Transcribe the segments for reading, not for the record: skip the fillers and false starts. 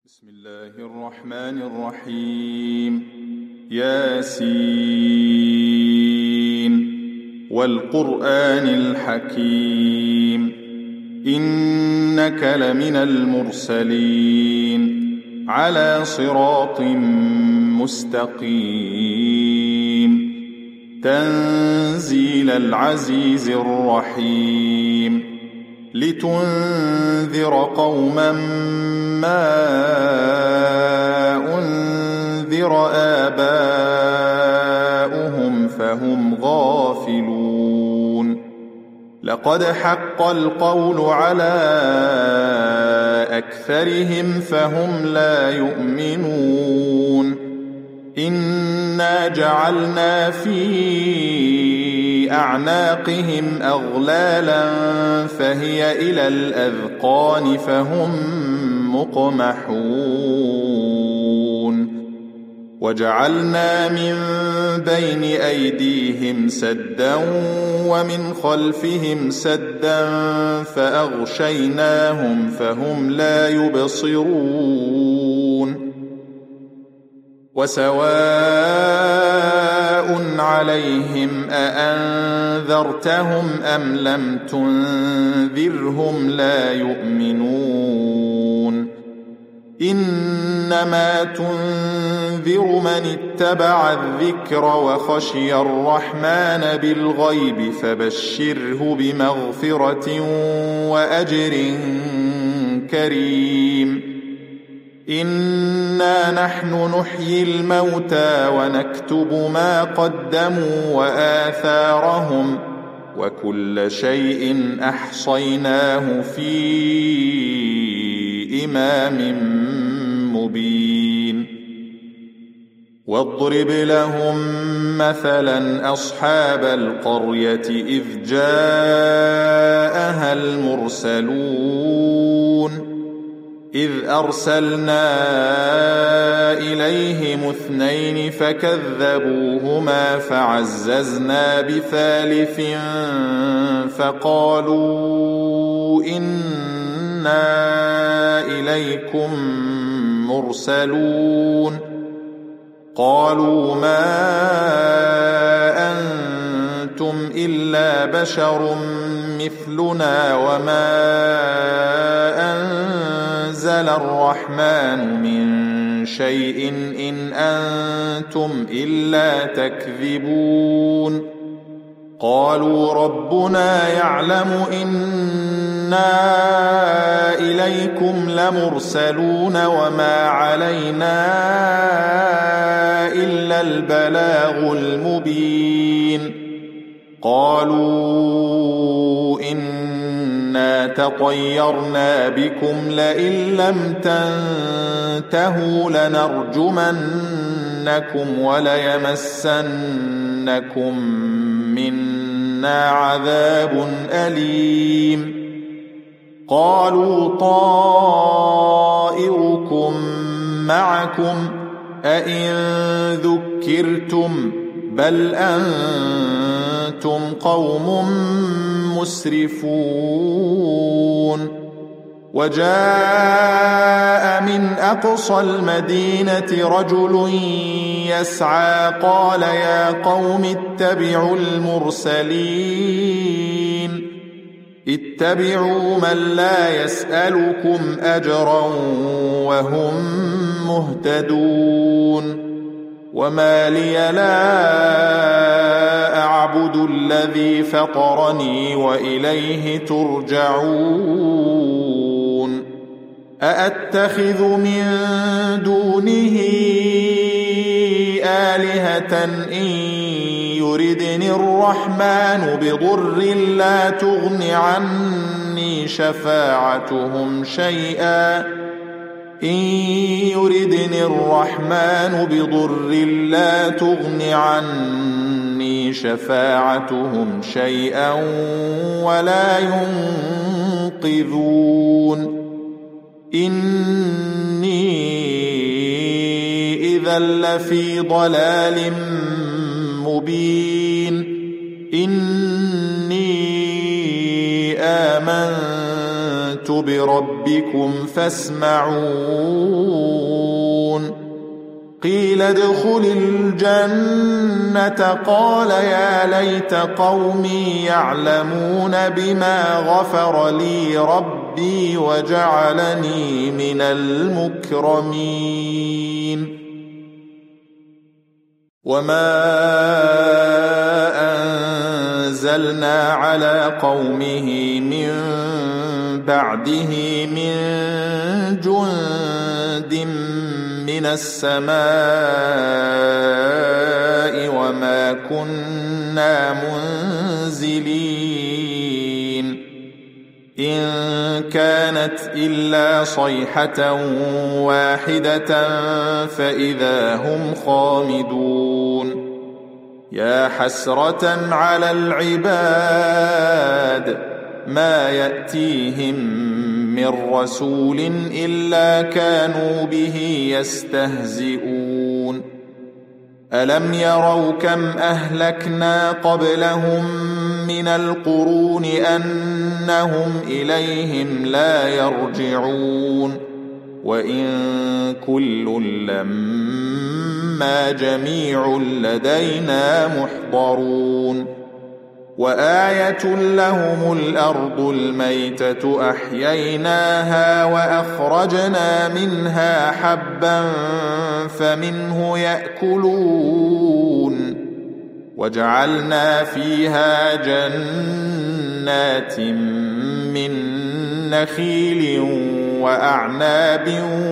بسم الله الرحمن الرحيم. ياسين والقرآن الحكيم إنك لمن المرسلين على صراط مستقيم تنزيل العزيز الرحيم لتنذر قوما ما أنذر آباؤهم فهم غافلون. لقد حق القول على أكثرهم فهم لا يؤمنون. إنا جعلنا في أعناقهم أغلالا فهي إلى الأذقان فهم مقمحون. وجعلنا من بين أيديهم سدا ومن خلفهم سدا فأغشيناهم فهم لا يبصرون. وسواء عليهم أأنذرتهم أم لم تنذرهم لا يؤمنون. إنما تنذر من اتبع الذكر وخشي الرحمن بالغيب فبشره بمغفرة وأجر كريم. إنا نحن نحيي الموتى ونكتب ما قدموا وآثارهم وكل شيء أحصيناه في إمام مبين. واضرب لهم مثلا أصحاب القرية إذ جاءها المرسلون إذ أرسلنا إليهم 2 فكذبوهما فعززنا بثالث فقالوا إنا إليكم مرسلون. قالوا ما أنتم إلا بشر مثلنا وما أنزل الرحمن من شيء إن أنتم إلا تكذبون. قالوا ربنا يعلم إنا إليكم لمرسلون وما علينا إلا البلاغ المبين. قالوا إنا تطيرنا بكم لئن لم تنتهوا لنرجمنكم وليمسنكم منا عذاب أليم. قالوا طائركم معكم أئن ذكرتم بل أنتم قوم مسرفون. وجاء من أقصى المدينة رجل يسعى قال يا قوم اتبعوا المرسلين اتبعوا من لا يسألكم أجرا وهم مهتدون. وما لي لا أعبد الذي فطرني وإليه ترجعون. أأتخذ من دونه آلهة إن يردني الرحمن بضر لا تغن عني شفاعتهم شيئا إن يردني الرحمن بضر لا تغن عني شفاعتهم شيئا ولا ينقذون. إني إذا لفي ضلال مبين. إني آمنت بربكم فاسمعون. قيل ادخل الجنة قال يا ليت قومي يعلمون بما غفر لي ربي وجعلني من المكرمين وما أنزلنا على قومه من بعده من جند من السماء وما كنا منزلين إن كانت إلا صيحة واحدة فإذا هم خامدون يا حسرة على العباد ما يأتيهم من رسول إلا كانوا به يستهزئون ألم يروا كم أهلكنا قبلهم من القرون أنهم إليهم لا يرجعون وإن كل لما جميع لدينا محضرون وآية لهم الأرض الميتة أحييناها وأخرجنا منها حبا فمنه يأكلون وجعلنا فيها جنات من نخيل وأعناب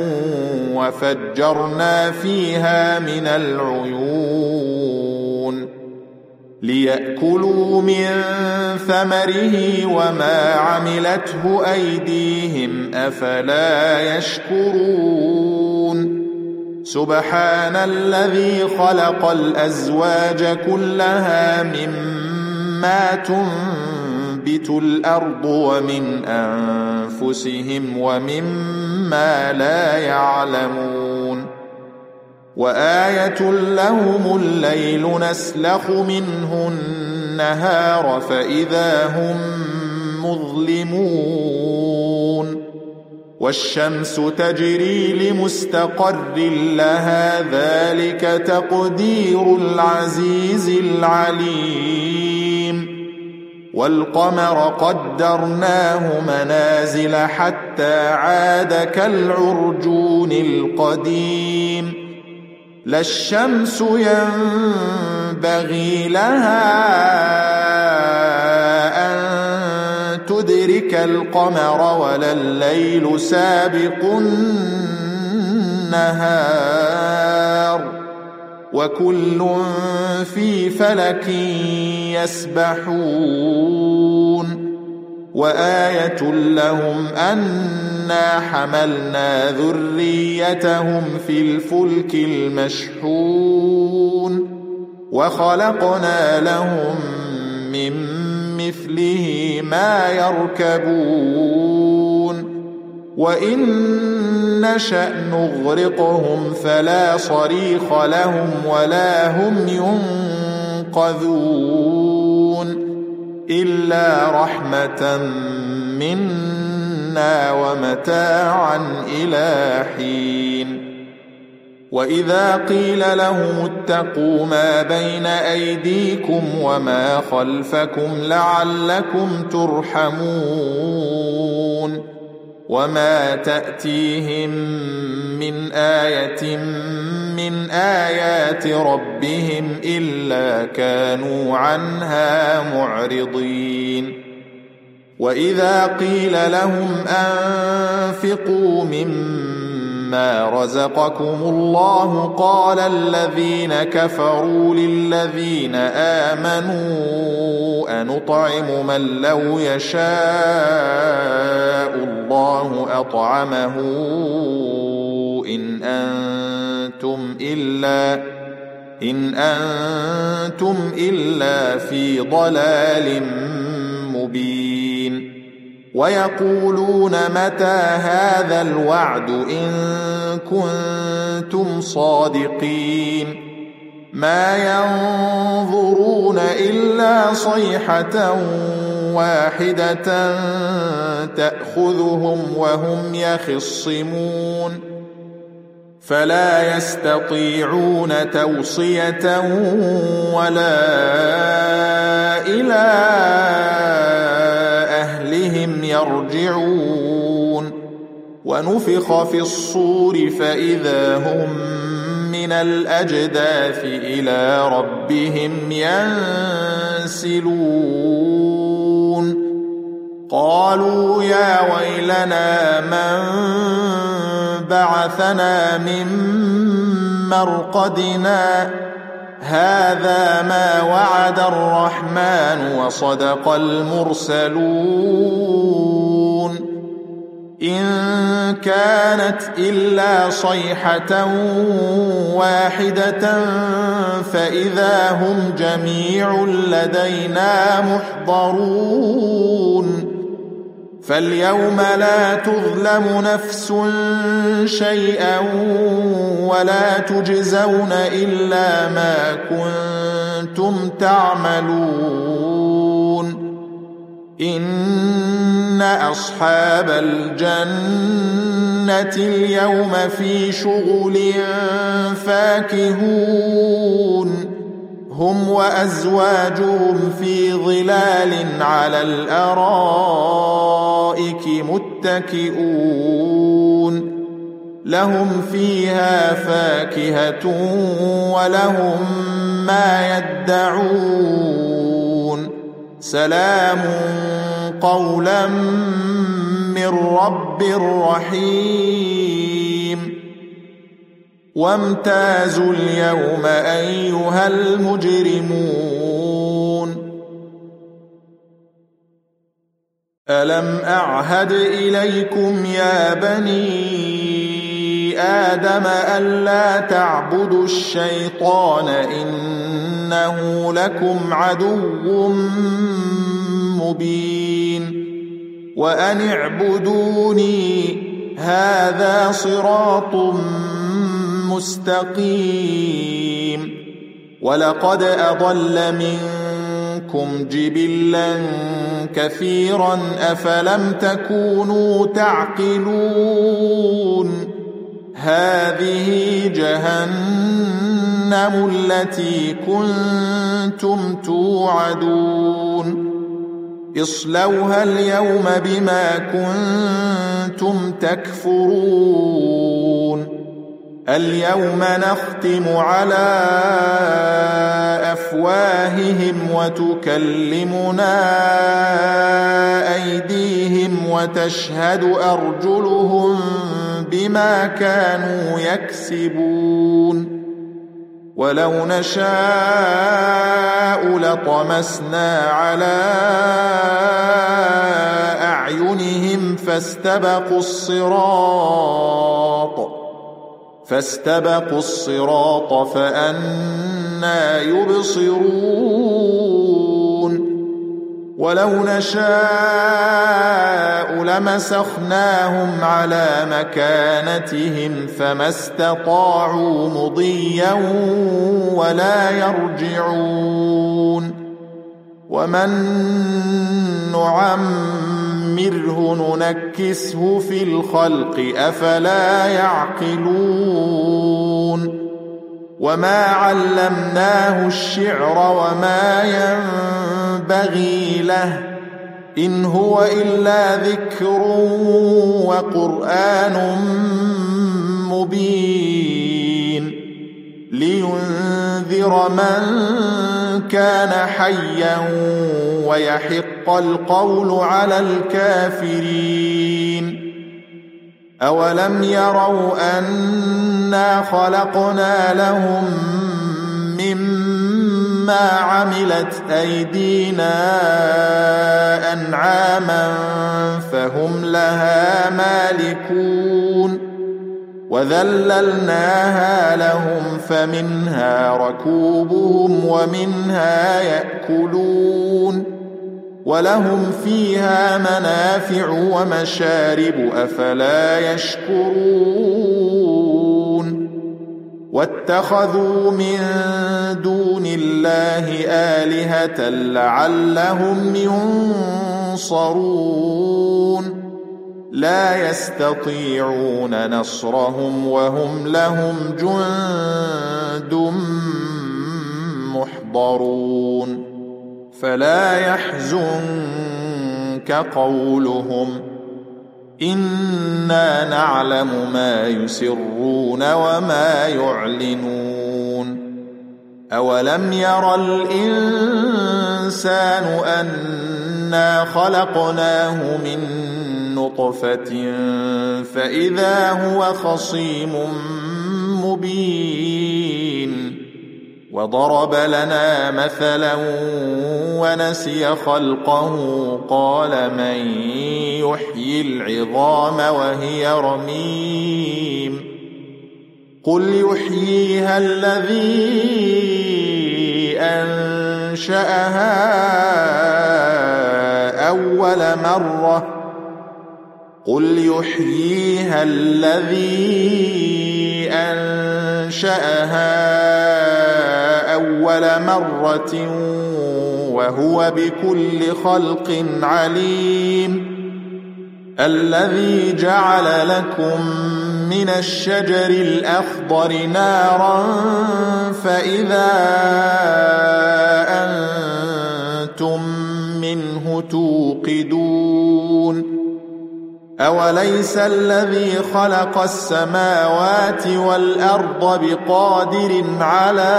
وفجرنا فيها من العيون ليأكلوا من ثمره وما عملته أيديهم أفلا يشكرون سبحان الذي خلق الأزواج كلها مما تنبت الأرض ومن أنفسهم ومما لا يعلمون وآية لهم الليل نسلخ منه النهار فإذا هم مظلمون والشمس تجري لمستقر لها ذلك تقدير العزيز العليم والقمر قدرناه منازل حتى عاد كالعرجون القديم لا الشمس ينبغي لها أن تدرك القمر ولا الليل سابق النهار وكل في فلك يسبحون وآية لهم أنا حملنا ذريتهم في الفلك المشحون وخلقنا لهم من مثله ما يركبون وإن نشأ نغرقهم فلا صريخ لهم ولا هم ينقذون إلا رحمة منا ومتاعا إلى حين وإذا قيل لهم اتقوا ما بين أيديكم وما خلفكم لعلكم ترحمون وما تأتيهم من آية من آيات ربهم إلا كانوا عنها معرضين وإذا قيل لهم أنفقوا مما رزقكم الله قال الذين كفروا للذين آمنوا أنطعم من لو يشاء الله أطعمه إن أنتم إلا في ضلال مبين ويقولون متى هذا الوعد إن كنتم صادقين ما ينظرون إلا صيحة واحدة تأخذهم وهم يخصمون فلا يستطيعون توصية ولا إلى أهلهم يرجعون ونفخ في الصور فإذا هم من الأجداث إلى ربهم ينسلون قالوا يا ويلنا من بعثنا من مرقدنا هذا ما وعد الرحمن وصدق المرسلون إن كانت إلا صيحة واحدة فإذا هم جميع لدينا محضرون فاليوم لا تظلم نفس شيئا ولا تجزون إلا ما كنتم تعملون إن أصحاب الجنة اليوم في شغل فاكهون هم وأزواجهم في ظلال على الأرائك متكئون لهم فيها فاكهة ولهم ما يدعون سلام قولا من رب رحيم وامتازوا اليوم أيها المجرمون ألم أعهد إليكم يا بني آدم ألا تعبدوا الشيطان إنه لكم عدو مبين وأن اعبدوني هذا صراط مستقيم ولقد أضل منكم جبلا كثيرا أفلم تكونوا تعقلون هذه جهنم التي كنتم توعدون اصلوها اليوم بما كنتم تكفرون اليوم نختم على أفواههم وتكلمنا أيديهم وتشهد أرجلهم بما كانوا يكسبون ولو نشاء لطمسنا على أعينهم فاستبقوا الصراط فأنى يبصرون ولو نشاء لمسخناهم على مكانتهم فما استطاعوا مضيا ولا يرجعون ومن نعمره ننكسه في الخلق أفلا يعقلون وما علمناه الشعر وما ينبغي له إن هو إلا ذكر وقرآن مبين لينذر من كان حيا ويحق القول على الكافرين أولم يروا أنا خلقنا لهم مما عملت أيدينا أنعاما فهم لها مالكون وذللناها لهم فمنها ركوبهم ومنها يأكلون ولهم فيها منافع ومشارب أفلا يشكرون واتخذوا من دون الله آلهة لعلهم ينصرون لا يستطيعون نصرهم وهم لهم جند محضرون فلا يحزنك قولهم إنا نعلم ما يسرون وما يعلنون أولم ير الإنسان أنا خلقناه من نطفة فإذا هو خصيم مبين وضرب لنا مثلا ونسي خلقه قال من يحيي العظام وهي رميم قل يحييها الذي أنشأها أول مرة وهو بكل خلق عليم الذي جعل لكم من الشجر الأخضر نارا فإذا أنتم منه توقدون أوليس الذي خلق السماوات والأرض بقادر على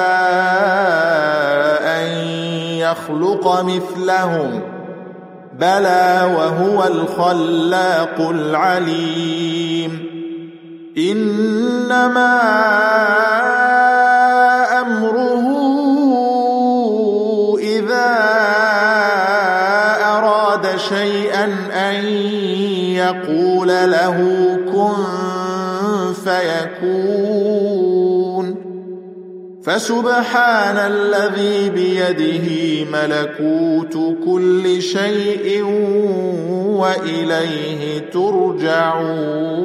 أن يخلق مثلهم بلى وهو الخلاق العليم إنما أمره إذا أراد شيئا أن يقول له كن فيكون فسبحان الذي بيده ملكوت كل شيء وإليه ترجعون